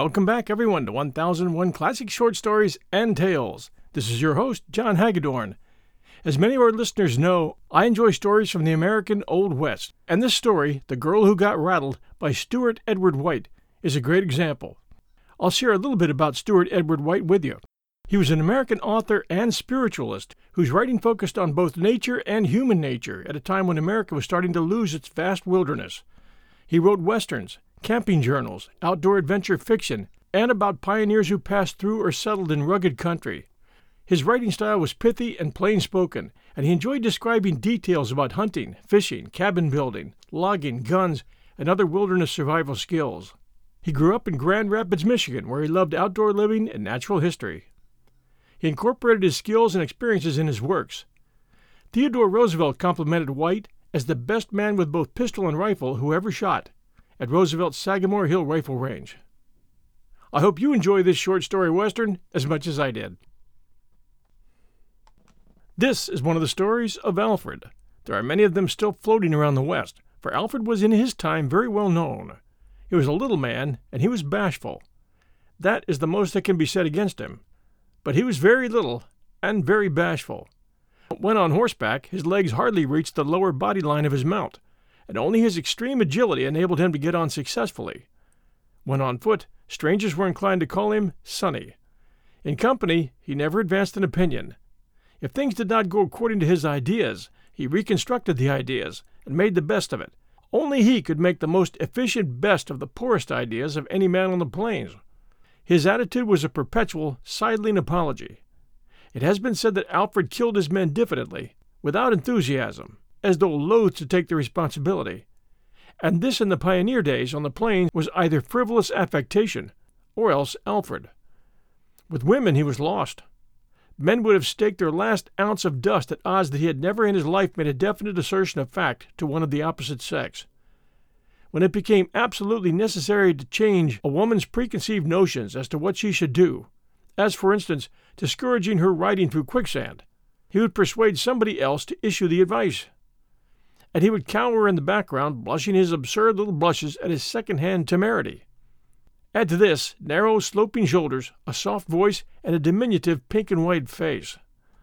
Welcome back, everyone, to 1001 Classic Short Stories and Tales. This is your host, John Hagedorn. As many of our listeners know, I enjoy stories from the American Old West, and this story, The Girl Who Got Rattled by Stewart Edward White, is a great example. I'll share a little bit about Stewart Edward White with you. He was an American author and spiritualist whose writing focused on both nature and human nature at a time when America was starting to lose its vast wilderness. He wrote westerns, camping journals, outdoor adventure fiction, and about pioneers who passed through or settled in rugged country. His writing style was pithy and plain-spoken, and he enjoyed describing details about hunting, fishing, cabin building, logging, guns, and other wilderness survival skills. He grew up in Grand Rapids, Michigan, where he loved outdoor living and natural history. He incorporated his skills and experiences in his works. Theodore Roosevelt complimented White as the best man with both pistol and rifle who ever shot at Roosevelt's Sagamore Hill Rifle Range. I hope you enjoy this short story western as much as I did. This is one of the stories of Alfred. There are many of them still floating around the West, for Alfred was in his time very well known. He was a little man, and he was bashful. That is the most that can be said against him. But he was very little and very bashful. When on horseback, his legs hardly reached the lower body line of his mount, and only his extreme agility enabled him to get on successfully. When on foot, strangers were inclined to call him Sonny. In company, he never advanced an opinion. If things did not go according to his ideas, he reconstructed the ideas and made the best of it. Only he could make the most efficient best of the poorest ideas of any man on the plains. His attitude was a perpetual, sidling apology. It has been said that Alfred killed his men diffidently, without enthusiasm, as though loath to take the responsibility. And this in the pioneer days on the plains was either frivolous affectation, or else Alfred. With women he was lost. Men would have staked their last ounce of dust at odds that he had never in his life made a definite assertion of fact to one of the opposite sex. When it became absolutely necessary to change a woman's preconceived notions as to what she should do, as for instance, discouraging her riding through quicksand, he would persuade somebody else to issue the advice. And he would cower in the background, blushing his absurd little blushes at his second-hand temerity. Add to this narrow, sloping shoulders, a soft voice, and a diminutive pink and white face.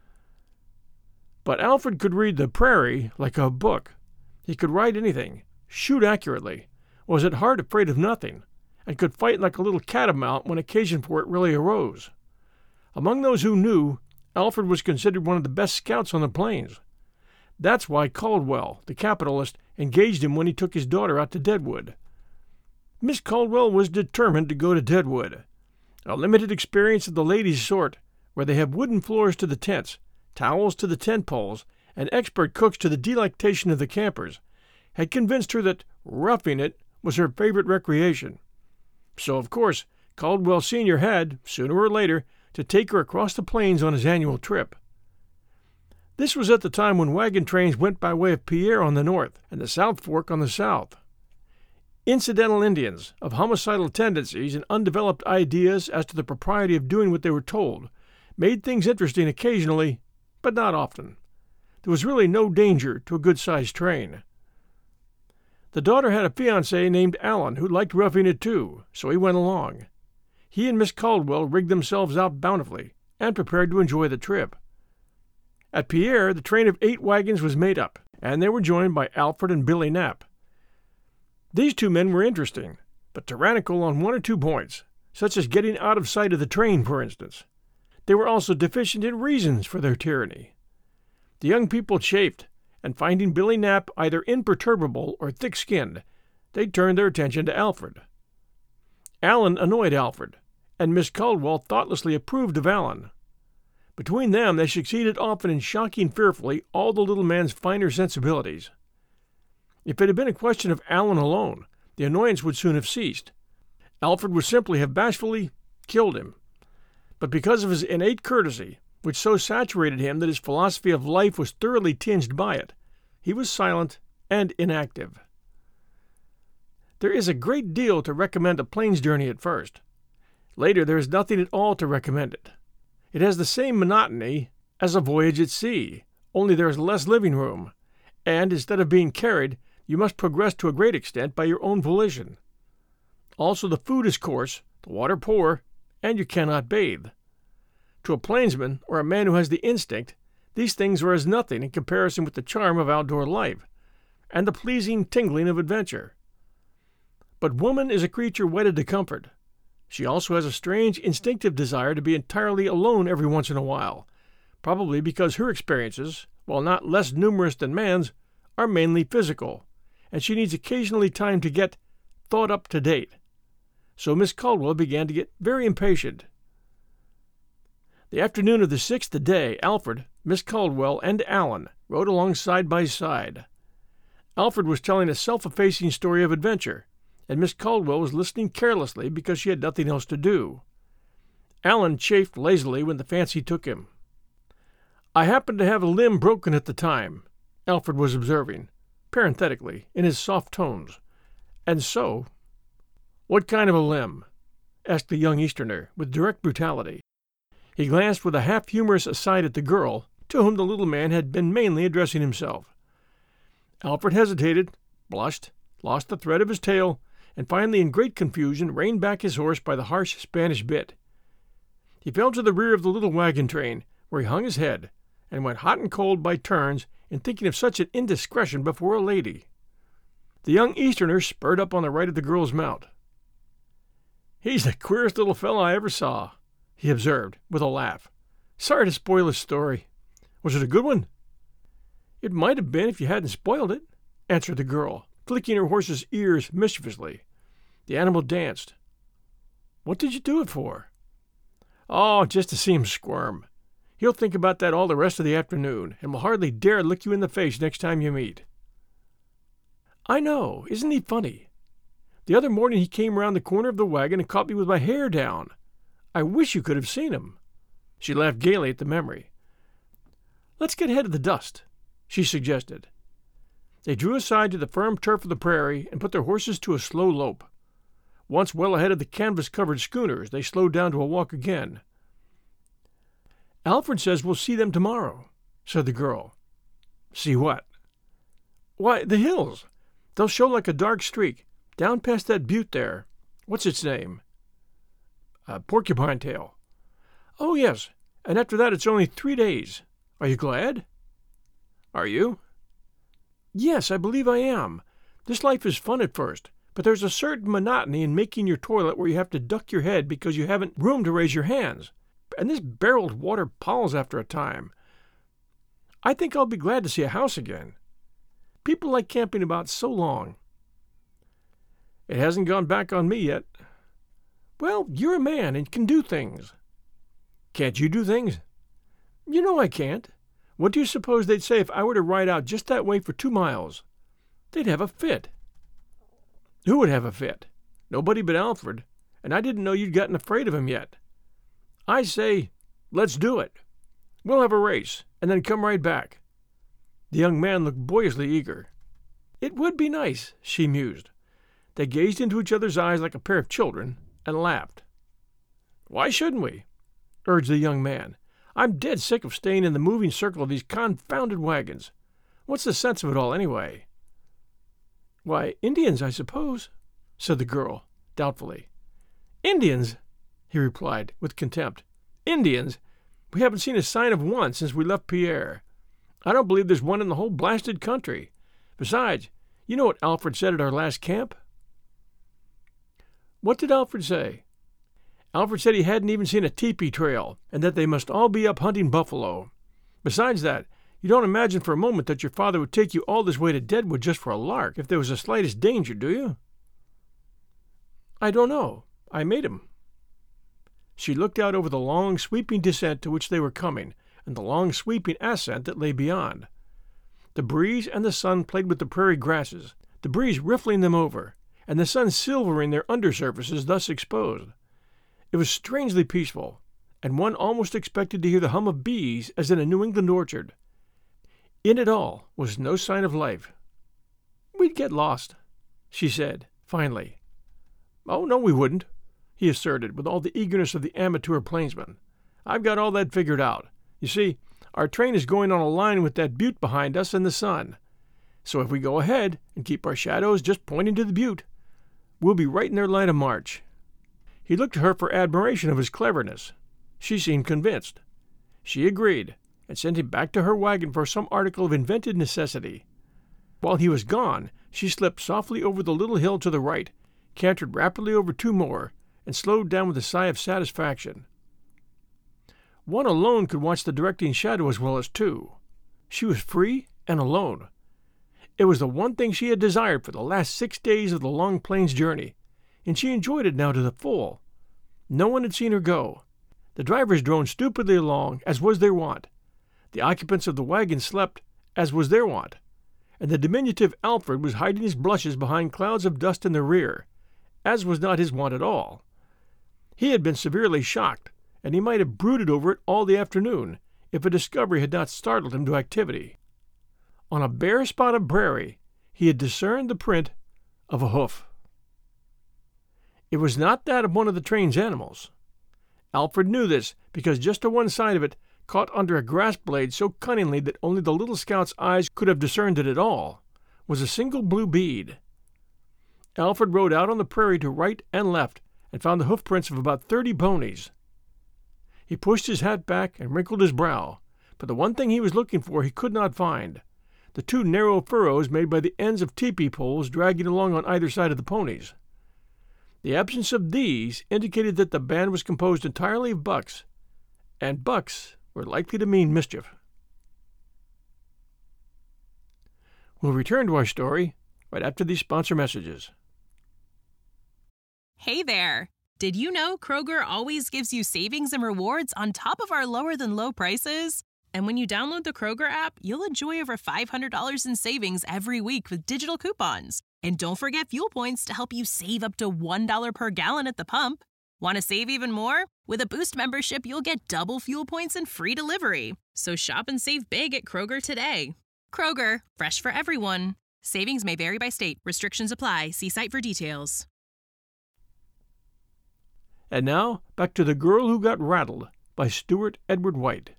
But Alfred could read the prairie like a book. He could ride anything, shoot accurately, was at heart afraid of nothing, and could fight like a little catamount when occasion for it really arose. Among those who knew, Alfred was considered one of the best scouts on the plains. That's why Caldwell, the capitalist, engaged him when he took his daughter out to Deadwood. Miss Caldwell was determined to go to Deadwood, a limited experience of the ladies' sort, where they have wooden floors to the tents, towels to the tent poles, and expert cooks to the delectation of the campers, had convinced her that roughing it was her favorite recreation. So, of course, Caldwell Sr. had, sooner or later, to take her across the plains on his annual trip. This was at the time when wagon trains went by way of Pierre on the north and the South Fork on the south. Incidental Indians, of homicidal tendencies and undeveloped ideas as to the propriety of doing what they were told, made things interesting occasionally, but not often. There was really no danger to a good-sized train. The daughter had a fiancé named Allen who liked roughing it too, so he went along. He and Miss Caldwell rigged themselves out bountifully and prepared to enjoy the trip. At Pierre, the train of 8 wagons was made up, and they were joined by Alfred and Billy Knapp. These 2 men were interesting, but tyrannical on 1 or 2 points, such as getting out of sight of the train, for instance. They were also deficient in reasons for their tyranny. The young people chafed, and finding Billy Knapp either imperturbable or thick-skinned, they turned their attention to Alfred. Allen annoyed Alfred, and Miss Caldwell thoughtlessly approved of Allen. Between them they succeeded often in shocking fearfully all the little man's finer sensibilities. If it had been a question of Allen alone, the annoyance would soon have ceased. Alfred would simply have bashfully killed him. But because of his innate courtesy, which so saturated him that his philosophy of life was thoroughly tinged by it, he was silent and inactive. There is a great deal to recommend a plains journey at first. Later there is nothing at all to recommend it. It has the same monotony as a voyage at sea, only there is less living room, and instead of being carried, you must progress to a great extent by your own volition. Also, the food is coarse, the water poor, and you cannot bathe. To a plainsman or a man who has the instinct, these things are as nothing in comparison with the charm of outdoor life and the pleasing tingling of adventure. But woman is a creature wedded to comfort. She also has a strange instinctive desire to be entirely alone every once in a while, probably because her experiences, while not less numerous than man's, are mainly physical, and she needs occasionally time to get thought up to date. So Miss Caldwell began to get very impatient. The afternoon of the 6th day, Alfred, Miss Caldwell, and Allan rode along side by side. Alfred was telling a self-effacing story of adventure, and Miss Caldwell was listening carelessly because she had nothing else to do. Allan chafed lazily when the fancy took him. "I happened to have a limb broken at the time," Alfred was observing, parenthetically, in his soft tones. "And so—" "What kind of a limb?" asked the young Easterner, with direct brutality. He glanced with a half-humorous aside at the girl, to whom the little man had been mainly addressing himself. Alfred hesitated, blushed, lost the thread of his tale, and finally in great confusion reined back his horse by the harsh Spanish bit. He fell to the rear of the little wagon train, where he hung his head, and went hot and cold by turns in thinking of such an indiscretion before a lady. The young Easterner spurred up on the right of the girl's mount. "He's the queerest little fellow I ever saw," he observed, with a laugh. "Sorry to spoil his story. Was it a good one?" "It might have been if you hadn't spoiled it," answered the girl, flicking her horse's ears mischievously. The animal danced. "What did you do it for?" "Oh, just to see him squirm. He'll think about that all the rest of the afternoon, and will hardly dare look you in the face next time you meet." "I know. Isn't he funny? The other morning he came round the corner of the wagon and caught me with my hair down. I wish you could have seen him." She laughed gaily at the memory. "Let's get ahead of the dust," she suggested. They drew aside to the firm turf of the prairie and put their horses to a slow lope. Once well ahead of the canvas-covered schooners, they slowed down to a walk again. "Alfred says we'll see them tomorrow," said the girl. "See what?" "Why, the hills. They'll show like a dark streak, down past that butte there. What's its name?" "Porcupine Tail." "Oh, yes, and after that it's only 3 days. Are you glad?" "Are you?" "Yes, I believe I am. This life is fun at first, but there's a certain monotony in making your toilet where you have to duck your head because you haven't room to raise your hands, and this barreled water palls after a time. I think I'll be glad to see a house again. People like camping about so long." "It hasn't gone back on me yet." "Well, you're a man and can do things." "Can't you do things?" "You know I can't. What do you suppose they'd say if I were to ride out just that way for 2 miles? They'd have a fit." "Who would have a fit?" "Nobody but Alfred, and I didn't know you'd gotten afraid of him yet. I say, let's do it. We'll have a race, and then come right back." The young man looked boyishly eager. "It would be nice," she mused. They gazed into each other's eyes like a pair of children, and laughed. "Why shouldn't we?" urged the young man. "I'm dead sick of staying in the moving circle of these confounded wagons. What's the sense of it all, anyway?" "Why, Indians, I suppose," said the girl, doubtfully. "Indians?" he replied, with contempt. "Indians? We haven't seen a sign of one since we left Pierre. I don't believe there's one in the whole blasted country. Besides, you know what Alfred said at our last camp?" "What did Alfred say?" "Alfred said he hadn't even seen a teepee trail, and that they must all be up hunting buffalo. Besides that, you don't imagine for a moment that your father would take you all this way to Deadwood just for a lark, if there was the slightest danger, do you?" "I don't know. I made him." She looked out over the long, sweeping descent to which they were coming, and the long, sweeping ascent that lay beyond. The breeze and the sun played with the prairie grasses, the breeze riffling them over, and the sun silvering their undersurfaces thus exposed. It was strangely peaceful, and one almost expected to hear the hum of bees as in a New England orchard. In it all was no sign of life. "We'd get lost," she said, finally. "Oh, no, we wouldn't," he asserted with all the eagerness of the amateur plainsman. "I've got all that figured out. You see, our train is going on a line with that butte behind us and the sun. So if we go ahead and keep our shadows just pointing to the butte, we'll be right in their line of march." He looked to her for admiration of his cleverness. She seemed convinced. She agreed, and sent him back to her wagon for some article of invented necessity. While he was gone, she slipped softly over the little hill to the right, cantered rapidly over 2 more, and slowed down with a sigh of satisfaction. One alone could watch the directing shadow as well as 2. She was free and alone. It was the one thing she had desired for the last 6 days of the long plains journey, and she enjoyed it now to the full. No one had seen her go. The drivers droned stupidly along, as was their wont. The occupants of the wagon slept, as was their wont. And the diminutive Alfred was hiding his blushes behind clouds of dust in the rear, as was not his wont at all. He had been severely shocked, and he might have brooded over it all the afternoon, if a discovery had not startled him to activity. On a bare spot of prairie, he had discerned the print of a hoof. It was not that of one of the train's animals. Alfred knew this because just to one side of it, caught under a grass blade so cunningly that only the little scout's eyes could have discerned it at all, was a single blue bead. Alfred rode out on the prairie to right and left and found the hoofprints of about 30 ponies. He pushed his hat back and wrinkled his brow, but the one thing he was looking for he could not find: the 2 narrow furrows made by the ends of teepee poles dragging along on either side of the ponies. The absence of these indicated that the band was composed entirely of bucks, and bucks were likely to mean mischief. We'll return to our story right after these sponsor messages. Hey there! Did you know Kroger always gives you savings and rewards on top of our lower-than-low prices? And when you download the Kroger app, you'll enjoy over $500 in savings every week with digital coupons. And don't forget fuel points to help you save up to $1 per gallon at the pump. Want to save even more? With a Boost membership, you'll get double fuel points and free delivery. So shop and save big at Kroger today. Kroger, fresh for everyone. Savings may vary by state. Restrictions apply. See site for details. And now, back to The Girl Who Got Rattled by Stuart Edward White.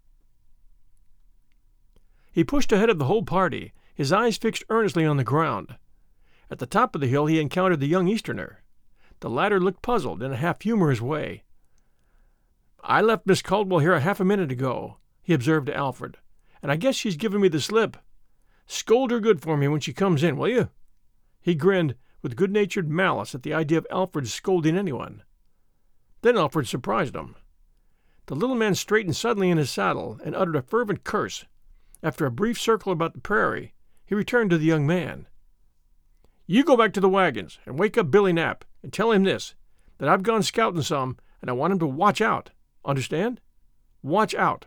He pushed ahead of the whole party, his eyes fixed earnestly on the ground. At the top of the hill he encountered the young Easterner. The latter looked puzzled in a half-humorous way. "I left Miss Caldwell here a half a minute ago," he observed to Alfred, "and I guess she's given me the slip. Scold her good for me when she comes in, will you?" He grinned with good-natured malice at the idea of Alfred's scolding anyone. Then Alfred surprised him. The little man straightened suddenly in his saddle and uttered a fervent curse. After a brief circle about the prairie, he returned to the young man. "You go back to the wagons and wake up Billy Knapp and tell him this, that I've gone scouting some and I want him to watch out. Understand? Watch out."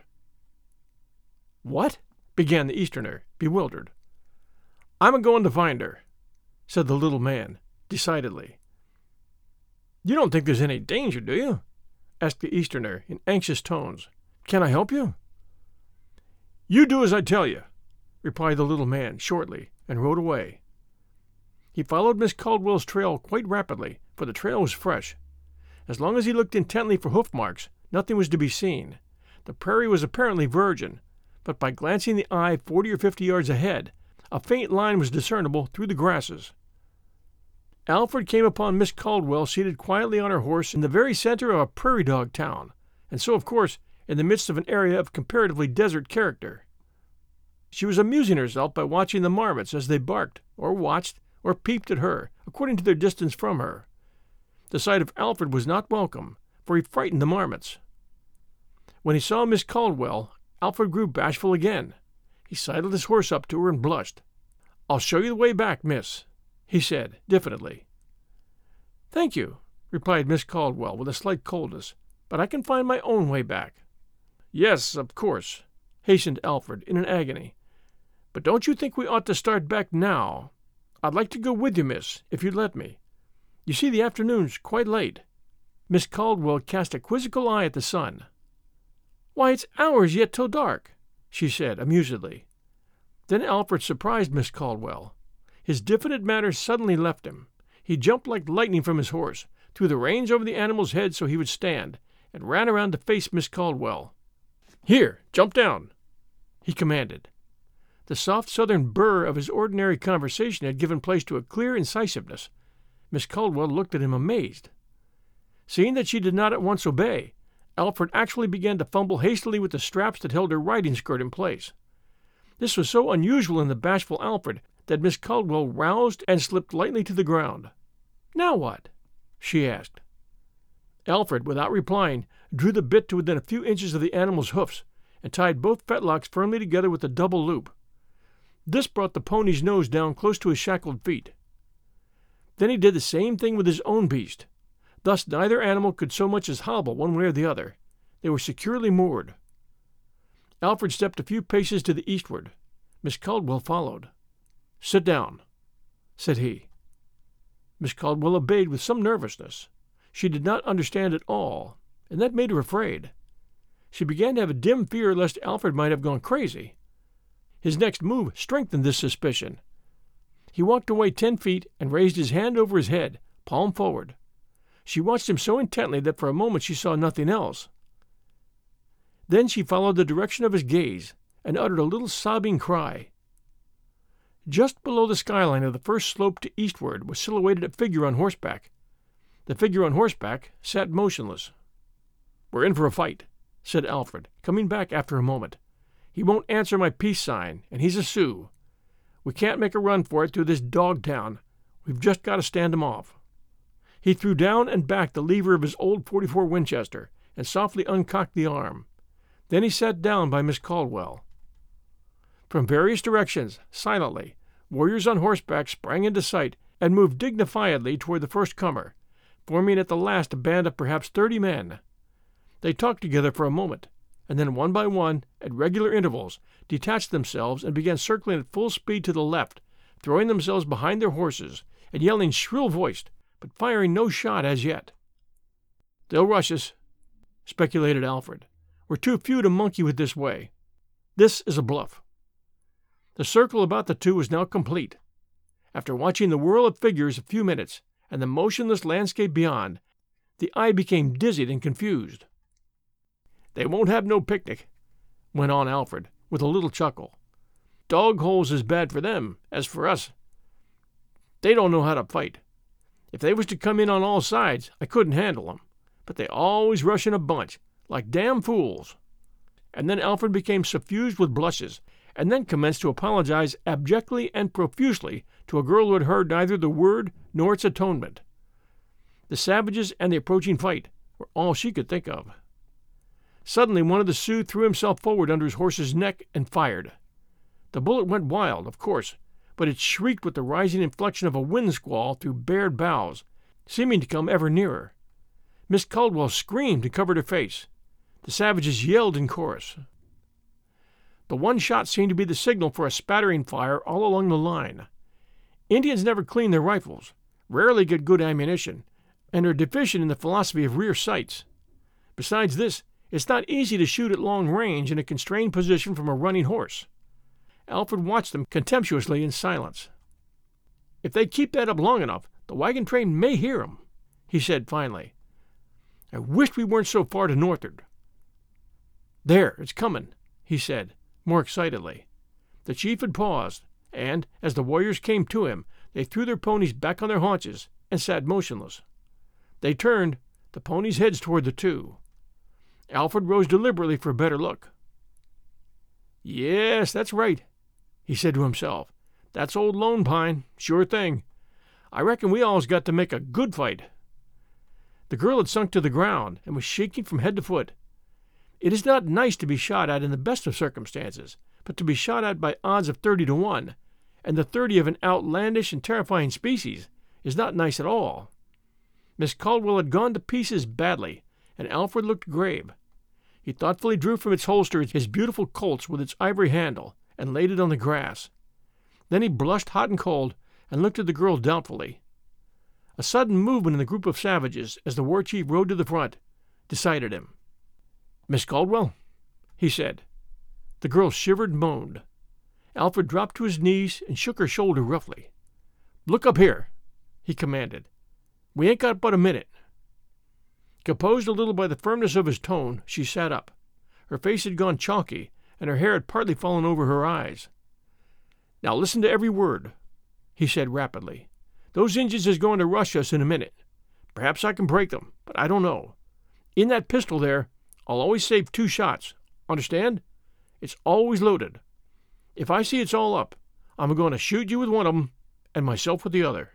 "What?" began the Easterner, bewildered. "I'm a-going to find her," said the little man, decidedly. "You don't think there's any danger, do you?" asked the Easterner in anxious tones. "Can I help you?" "You do as I tell you," replied the little man shortly, and rode away. He followed Miss Caldwell's trail quite rapidly, for the trail was fresh. As long as he looked intently for hoof marks, nothing was to be seen. The prairie was apparently virgin, but by glancing the eye 40 or 50 yards ahead, a faint line was discernible through the grasses. Alfred came upon Miss Caldwell seated quietly on her horse in the very center of a prairie dog town, and so, of course, in the midst of an area of comparatively desert character. She was amusing herself by watching the marmots as they barked, or watched, or peeped at her, according to their distance from her. The sight of Alfred was not welcome, for he frightened the marmots. When he saw Miss Caldwell, Alfred grew bashful again. He sidled his horse up to her and blushed. "I'll show you the way back, miss," he said, diffidently. "Thank you," replied Miss Caldwell with a slight coldness, "but I can find my own way back." "Yes, of course," hastened Alfred in an agony. "But don't you think we ought to start back now? I'd like to go with you, miss, if you'd let me. You see, the afternoon's quite late." Miss Caldwell cast a quizzical eye at the sun. "Why, it's hours yet till dark," she said amusedly. Then Alfred surprised Miss Caldwell. His diffident manner suddenly left him. He jumped like lightning from his horse, threw the reins over the animal's head so he would stand, and ran around to face Miss Caldwell. "Here, jump down," he commanded. The soft southern burr of his ordinary conversation had given place to a clear incisiveness. Miss Caldwell looked at him amazed. Seeing that she did not at once obey, Alfred actually began to fumble hastily with the straps that held her riding skirt in place. This was so unusual in the bashful Alfred that Miss Caldwell roused and slipped lightly to the ground. "Now what?" she asked. Alfred, without replying, drew the bit to within a few inches of the animal's hoofs and tied both fetlocks firmly together with a double loop. This brought the pony's nose down close to his shackled feet. Then he did the same thing with his own beast. Thus neither animal could so much as hobble one way or the other. They were securely moored. Alfred stepped a few paces to the eastward. Miss Caldwell followed. "Sit down," said he. Miss Caldwell obeyed with some nervousness. She did not understand at all, and that made her afraid. She began to have a dim fear lest Alfred might have gone crazy. His next move strengthened this suspicion. He walked away 10 feet and raised his hand over his head, palm forward. She watched him so intently that for a moment she saw nothing else. Then she followed the direction of his gaze and uttered a little sobbing cry. Just below the skyline of the first slope to eastward was silhouetted a figure on horseback. The figure on horseback sat motionless. "We're in for a fight," said Alfred, coming back after a moment. "He won't answer my peace sign, and he's a Sioux. We can't make a run for it through this dog town. We've just got to stand him off." He threw down and back the lever of his old .44 Winchester and softly uncocked the arm. Then he sat down by Miss Caldwell. From various directions, silently, warriors on horseback sprang into sight and moved dignifiedly toward the first comer, forming at the last a band of perhaps 30 men. They talked together for a moment, and then one by one, at regular intervals, detached themselves and began circling at full speed to the left, throwing themselves behind their horses and yelling shrill-voiced, but firing no shot as yet. "They'll rush us," speculated Alfred. "We're too few to monkey with this way. This is a bluff." The circle about the two was now complete. After watching the whirl of figures a few minutes and the motionless landscape beyond, the eye became dizzied and confused. "They won't have no picnic," went on Alfred, with a little chuckle. "Dog holes is bad for them, as for us. They don't know how to fight. If they was to come in on all sides, I couldn't handle 'em, but they always rush in a bunch, like damn fools." And then Alfred became suffused with blushes, and then commenced to apologize abjectly and profusely to a girl who had heard neither the word nor its atonement. The savages and the approaching fight were all she could think of. Suddenly one of the Sioux threw himself forward under his horse's neck and fired. The bullet went wild, of course, but it shrieked with the rising inflection of a wind squall through bared boughs, seeming to come ever nearer. Miss Caldwell screamed and covered her face. The savages yelled in chorus. The one shot seemed to be the signal for a spattering fire all along the line. Indians never clean their rifles, rarely get good ammunition, and are deficient in the philosophy of rear sights. Besides this, it's not easy to shoot at long range in a constrained position from a running horse. Alfred watched them contemptuously in silence. "If they keep that up long enough, the wagon train may hear 'em," he said finally. "I wish we weren't so far to northward." "There, it's coming," he said, more excitedly. The chief had paused, and, as the warriors came to him, they threw their ponies back on their haunches and sat motionless. They turned, the ponies' heads toward the two. Alfred rose deliberately for a better look. "Yes, that's right," he said to himself. "That's old Lone Pine, sure thing. I reckon we all's got to make a good fight." The girl had sunk to the ground and was shaking from head to foot. It is not nice to be shot at in the best of circumstances, but to be shot at by odds of 30 to 1, and the 30 of an outlandish and terrifying species, is not nice at all. Miss Caldwell had gone to pieces badly, and Alfred looked grave. He thoughtfully drew from its holster his beautiful Colt's with its ivory handle, and laid it on the grass. Then he blushed hot and cold, and looked at the girl doubtfully. A sudden movement in the group of savages, as the war chief rode to the front, decided him. "Miss Caldwell," he said. The girl shivered and moaned. Alfred dropped to his knees and shook her shoulder roughly. "Look up here," he commanded. "We ain't got but a minute." Composed a little by the firmness of his tone, she sat up. Her face had gone chalky, and her hair had partly fallen over her eyes. "Now listen to every word," he said rapidly. "Those Injuns is going to rush us in a minute. Perhaps I can break them, but I don't know. In that pistol there, I'll always save 2 shots. Understand? It's always loaded. If I see it's all up, I'm going to shoot you with one of 'em and myself with the other."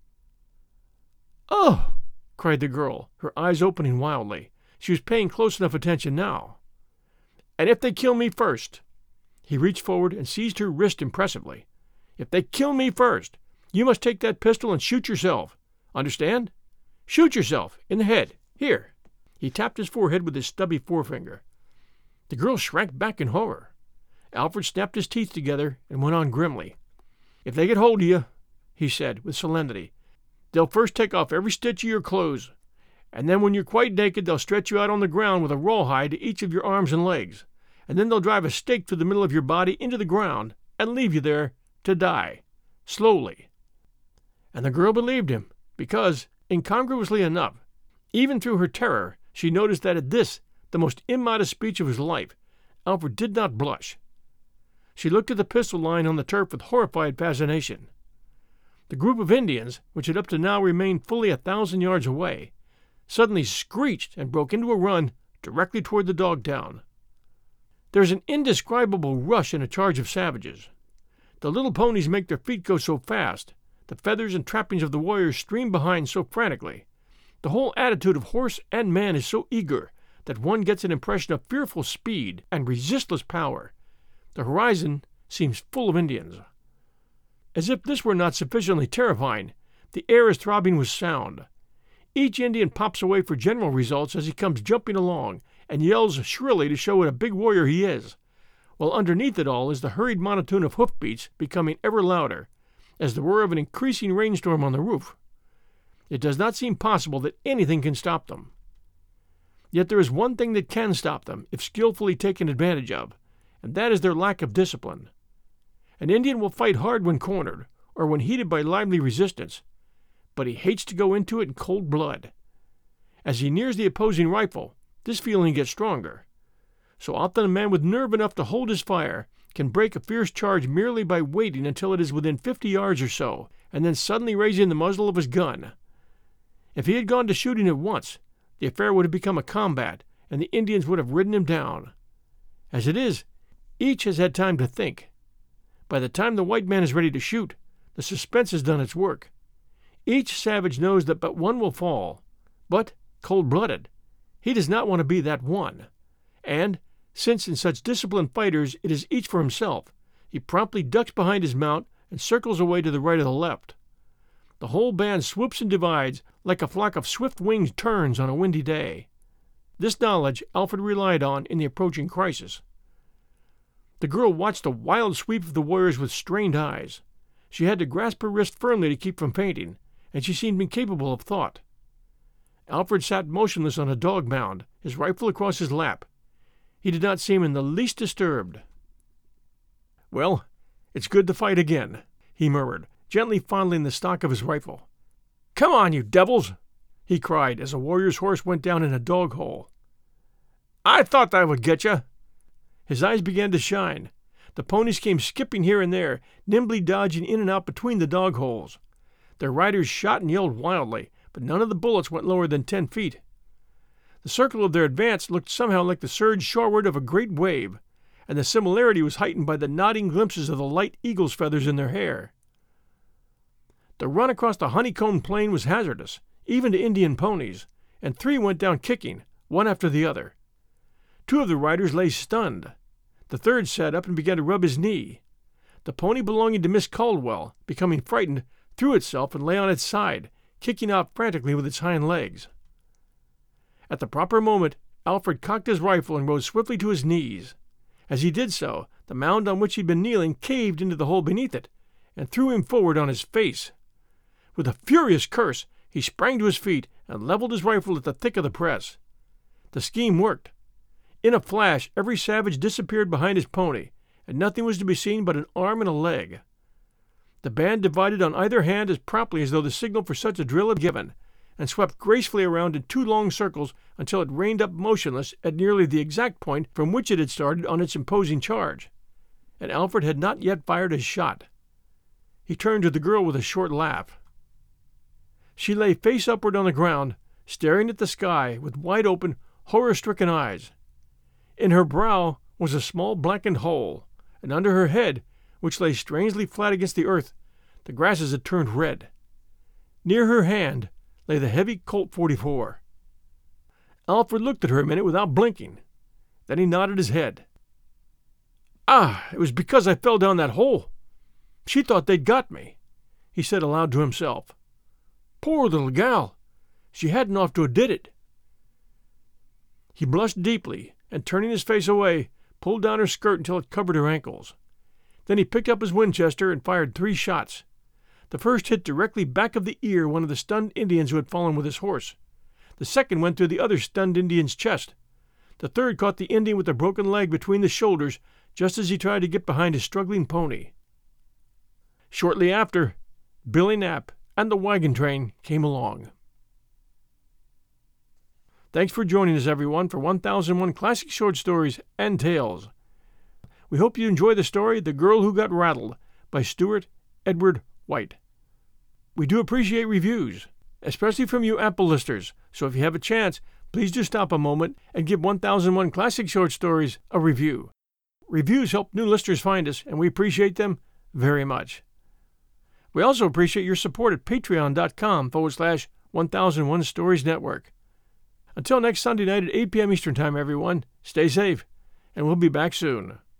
"Oh!" cried the girl, her eyes opening wildly. She was paying close enough attention now. "And if they kill me first," he reached forward and seized her wrist impressively, "if they kill me first, you must take that pistol and shoot yourself. Understand? Shoot yourself in the head. Here." He tapped his forehead with his stubby forefinger. The girl shrank back in horror. Alfred snapped his teeth together and went on grimly. "If they get hold of you," he said with solemnity, "they'll first take off every stitch of your clothes, and then when you're quite naked they'll stretch you out on the ground with a rawhide to each of your arms and legs, and then they'll drive a stake through the middle of your body into the ground and leave you there to die, slowly." And the girl believed him, because, incongruously enough, even through her terror, she noticed that at this, the most immodest speech of his life, Alfred did not blush. She looked at the pistol lying on the turf with horrified fascination. The group of Indians, which had up to now remained fully 1,000 yards away, suddenly screeched and broke into a run directly toward the dog town. There is an indescribable rush in a charge of savages. The little ponies make their feet go so fast, the feathers and trappings of the warriors stream behind so frantically, the whole attitude of horse and man is so eager that one gets an impression of fearful speed and resistless power. The horizon seems full of Indians. As if this were not sufficiently terrifying, the air is throbbing with sound. Each Indian pops away for general results as he comes jumping along and yells shrilly to show what a big warrior he is, while underneath it all is the hurried monotone of hoofbeats becoming ever louder, as the whir of an increasing rainstorm on the roof. It does not seem possible that anything can stop them. Yet there is one thing that can stop them, if skillfully taken advantage of, and that is their lack of discipline. An Indian will fight hard when cornered, or when heated by lively resistance, but he hates to go into it in cold blood. As he nears the opposing rifle, this feeling gets stronger. So often a man with nerve enough to hold his fire can break a fierce charge merely by waiting until it is within 50 yards or so, and then suddenly raising the muzzle of his gun. If he had gone to shooting at once, the affair would have become a combat, and the Indians would have ridden him down. As it is, each has had time to think. By the time the white man is ready to shoot, the suspense has done its work. Each savage knows that but one will fall, but, cold-blooded, he does not want to be that one. And, since in such disciplined fighters it is each for himself, he promptly ducks behind his mount and circles away to the right or the left. The whole band swoops and divides like a flock of swift-winged terns on a windy day. This knowledge Alfred relied on in the approaching crisis. The girl watched the wild sweep of the warriors with strained eyes. She had to grasp her wrist firmly to keep from fainting, and she seemed incapable of thought. Alfred sat motionless on a dog mound, his rifle across his lap. He did not seem in the least disturbed. "Well, it's good to fight again," he murmured, gently fondling the stock of his rifle. "Come on, you devils!" he cried as a warrior's horse went down in a dog hole. "I thought that would get you." His eyes began to shine. The ponies came skipping here and there, nimbly dodging in and out between the dog holes. Their riders shot and yelled wildly, but none of the bullets went lower than 10 feet. The circle of their advance looked somehow like the surge shoreward of a great wave, and the similarity was heightened by the nodding glimpses of the light eagle's feathers in their hair. The run across the honeycombed plain was hazardous, even to Indian ponies, and 3 went down kicking, one after the other. 2 of the riders lay stunned. The third sat up and began to rub his knee. The pony belonging to Miss Caldwell, becoming frightened, threw itself and lay on its side, kicking out frantically with its hind legs. At the proper moment, Alfred cocked his rifle and rose swiftly to his knees. As he did so, the mound on which he had been kneeling caved into the hole beneath it, and threw him forward on his face. With a furious curse, he sprang to his feet and leveled his rifle at the thick of the press. The scheme worked. In a flash, every savage disappeared behind his pony, and nothing was to be seen but an arm and a leg. The band divided on either hand as promptly as though the signal for such a drill had given, and swept gracefully around in 2 long circles until it reined up motionless at nearly the exact point from which it had started on its imposing charge. And Alfred had not yet fired his shot. He turned to the girl with a short laugh. She lay face upward on the ground, staring at the sky with wide-open, horror-stricken eyes. In her brow was a small blackened hole, and under her head, which lay strangely flat against the earth, the grasses had turned red. Near her hand lay the heavy Colt 44. Alfred looked at her a minute without blinking. Then he nodded his head. "Ah, it was because I fell down that hole. She thought they'd got me," he said aloud to himself. "Poor little gal. She hadn't ought to have did it." He blushed deeply, and turning his face away, pulled down her skirt until it covered her ankles. Then he picked up his Winchester and fired 3 shots. The first hit directly back of the ear one of the stunned Indians who had fallen with his horse. The second went through the other stunned Indian's chest. The third caught the Indian with a broken leg between the shoulders just as he tried to get behind his struggling pony. Shortly after, Billy Knapp and the wagon train came along. Thanks for joining us, everyone, for 1001 Classic Short Stories and Tales. We hope you enjoy the story The Girl Who Got Rattled by Stuart Edward White. We do appreciate reviews, especially from you Apple listeners, so if you have a chance, please do stop a moment and give 1001 Classic Short Stories a review. Reviews help new listeners find us, and we appreciate them very much. We also appreciate your support at patreon.com/1001 Stories Network. Until next Sunday night at 8 p.m. Eastern Time, everyone, stay safe, and we'll be back soon.